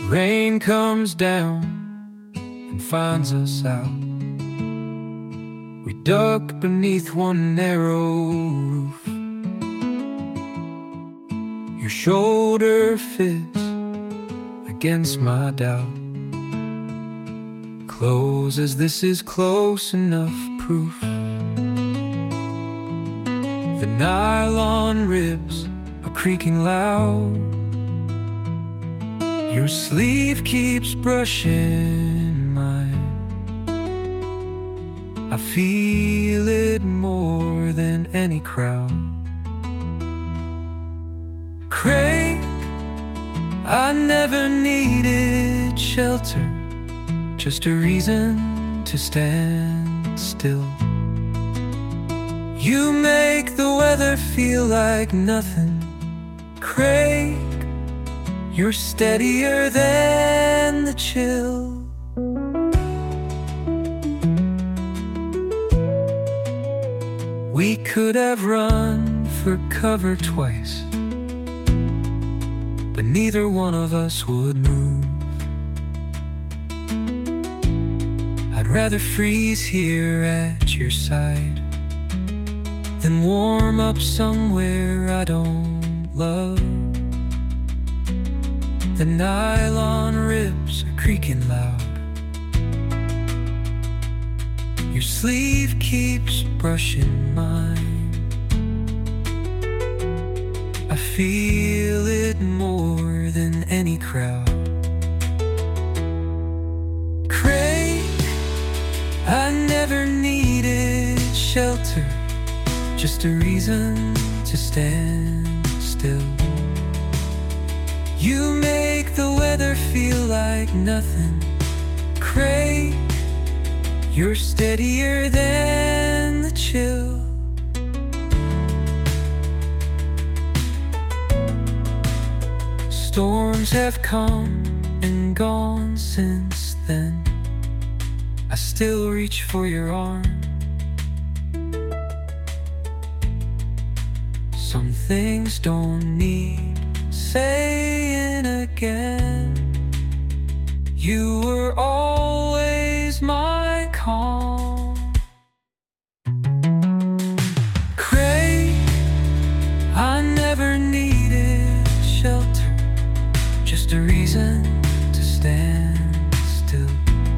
Rain comes down and finds us out. We duck beneath one narrow roof. Your shoulder fits against my doubt. Close as this is close enough proof. The nylon ribs are creaking loud. Your sleeve keeps brushing mine. I feel it more than any crowd. Craig, I never needed shelter, just a reason to stand still. You make the weather feel like nothing. Craig, you're steadier than the chill. We could have run for cover twice, but neither one of us would move. I'd rather freeze here at your side than warm up somewhere I don't love. The nylon ribs are creaking loud. Your sleeve keeps brushing mine. I feel it more than any crowd. Craig, I never needed shelter, just a reason to stand still. You make the weather feel like nothing. Craig, you're steadier than the chill. Storms have come and gone since then. I still reach for your arm. Some things don't need saying again. You were always my calm. Craig, I never needed shelter, just a reason to stand still.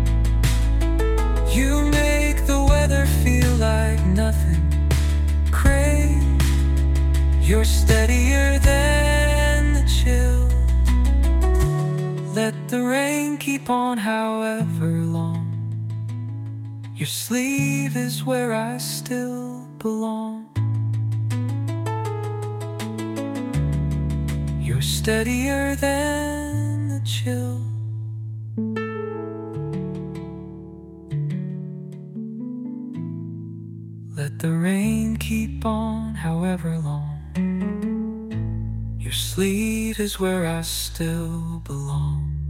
You make the weather feel like nothing. Craig, you're steadier than the chill. Let the rain keep on however long. Your sleeve is where I still belong. You're steadier than the chill. Let the rain keep on however long. Your sleeve is where I still belong.